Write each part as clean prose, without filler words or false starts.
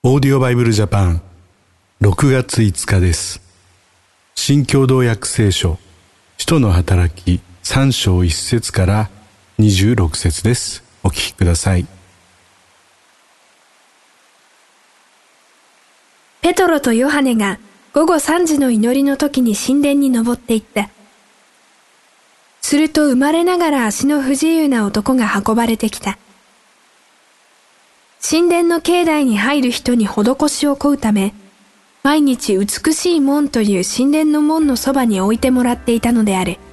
オーディオバイブルジャパン6月5日です。新共同訳聖書使徒の働き3章1節から26節です。お聞きください。 ペトロとヨハネが午後3時の祈りの時に神殿に登っていった。すると生まれながら足の不自由な男が運ばれてきた。神殿の境内に入る人に施しを請うため、毎日美しい門という神殿の門のそばに置いてもらっていたのである。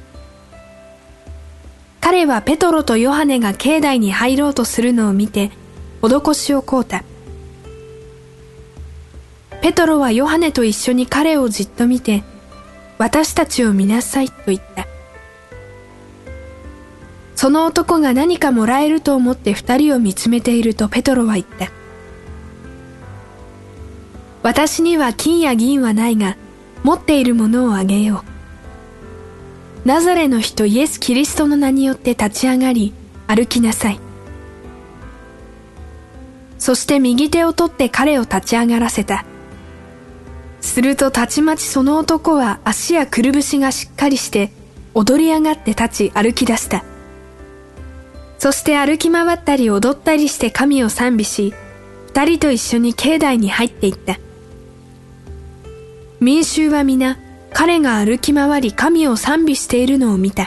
彼はペトロとヨハネが境内に入ろうとするのを見て、施しを請うた。ペトロはヨハネと一緒に彼をじっと見て、私たちを見なさいと言った。その男が何かもらえると思って二人を見つめているとペトロは言った。私には金や銀はないが、持っているものをあげよう。ナザレの人イエス・キリストの名によって立ち上がり、歩きなさい。そして右手を取って彼を立ち上がらせた。するとたちまちその男は足やくるぶしがしっかりして、踊り上がって立ち歩き出した。そして歩き回ったり踊ったりして神を賛美し、二人と一緒に境内に入っていった。民衆は皆、彼が歩き回り神を賛美しているのを見た。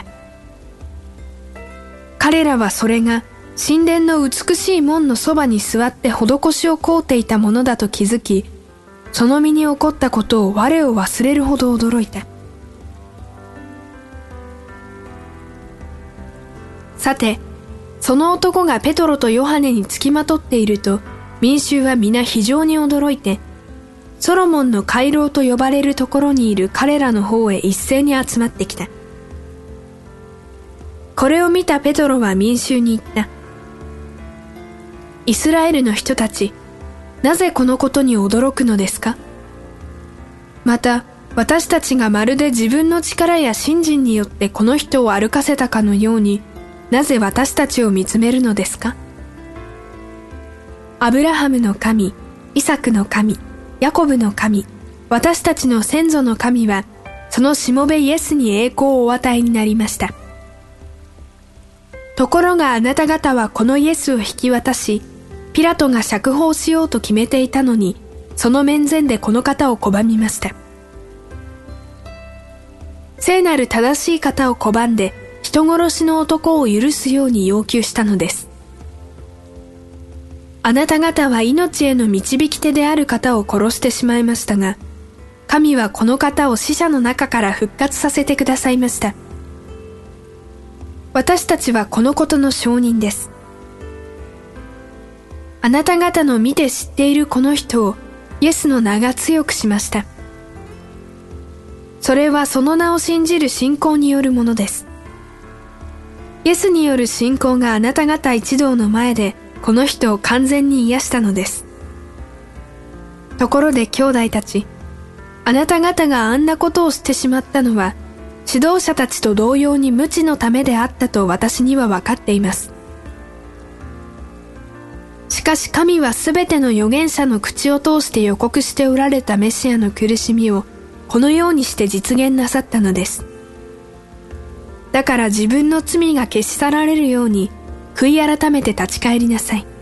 彼らはそれが神殿の美しい門のそばに座って施しを請うていたものだと気づき、その身に起こったことを我を忘れるほど驚いた。さて、その男がペトロとヨハネにつきまとっていると、民衆は皆非常に驚いて、ソロモンの回廊と呼ばれるところにいる彼らの方へ一斉に集まってきた。これを見たペトロは民衆に言った。イスラエルの人たち、なぜこのことに驚くのですか？また、私たちがまるで自分の力や信心によってこの人を歩かせたかのように、なぜ私たちを見つめるのですか？アブラハムの神、イサクの神、ヤコブの神、私たちの先祖の神は、そのしもべイエスに栄光をお与えになりました。ところがあなた方はこのイエスを引き渡し、ピラトが釈放しようと決めていたのに、その面前でこの方を拒みました。聖なる正しい方を拒んで、人殺しの男を許すように要求したのです。あなた方は命への導き手である方を殺してしまいましたが、神はこの方を死者の中から復活させてくださいました。私たちはこのことの証人です。あなた方の見て知っているこの人をイエスの名が強くしました。それはその名を信じる信仰によるものです。イエスによる信仰があなた方一同の前でこの人を完全に癒したのです。ところで兄弟たち、あなた方があんなことをしてしまったのは指導者たちと同様に無知のためであったと私には分かっています。しかし神はすべての預言者の口を通して予告しておられたメシアの苦しみをこのようにして実現なさったのです。だから自分の罪が消し去られるように悔い改めて立ち返りなさい。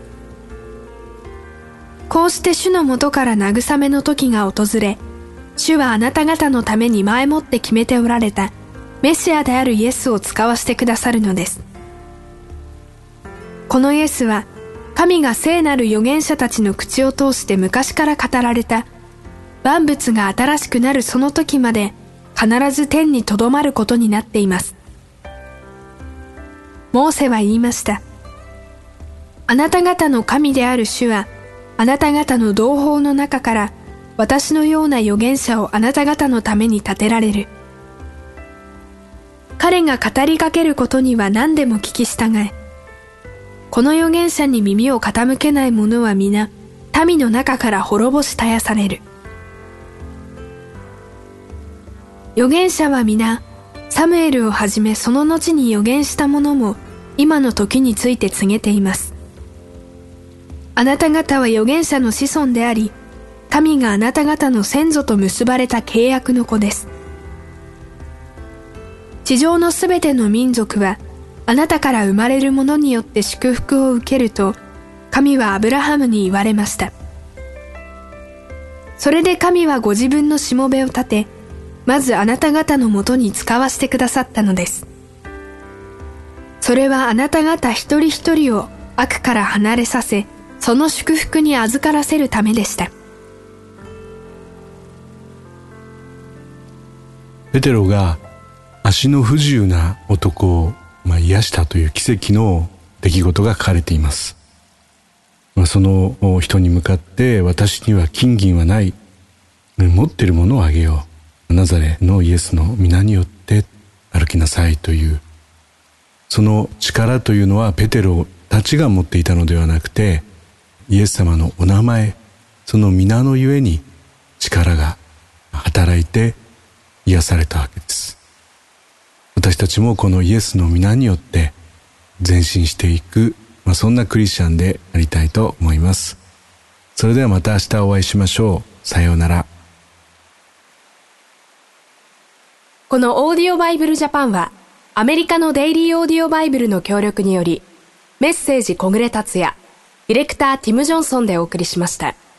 こうして主のもとから慰めの時が訪れ、主はあなた方のために前もって決めておられたメシアであるイエスを使わせてくださるのです。このイエスは神が聖なる預言者たちの口を通して昔から語られた万物が新しくなるその時まで必ず天にとどまることになっています。モーセは言いました。あなた方の神である主は、あなた方の同胞の中から私のような預言者をあなた方のために立てられる。彼が語りかけることには何でも聞き従え。この預言者に耳を傾けない者は皆、民の中から滅ぼし絶やされる。預言者は皆、サムエルをはじめその後に預言した者も、今の時について告げています。 あなた方は預言者の子孫であり、神があなた方の先祖と結ばれた契約の子です。地上のすべての民族は、あなたから生まれるものによって祝福を受けると、神はアブラハムに言われました。それで神はご自分のしもべを立て、まずあなた方のもとに使わせてくださったのです。それはあなた方一人一人を悪から離れさせ、その祝福に預からせるためでした。 ペテロが足の不自由な男を癒したという奇跡の出来事が書かれています。その人に向かって、私には金銀はない、持っているものをあげよう、ナザレのイエスの皆によって歩きなさいという、その力というのはペテロたちが持っていたのではなくて、イエス様のお名前、その皆のゆえに力が働いて癒されたわけです。私たちもこのイエスの皆によって前進していく、そんなクリスチャンでありたいと思います。それではまた明日お会いしましょう。さようなら。 このオーディオバイブルジャパンは、アメリカのデイリーオーディオバイブルの協力により、メッセージ小暮達也、ディレクターティム・ジョンソンでお送りしました。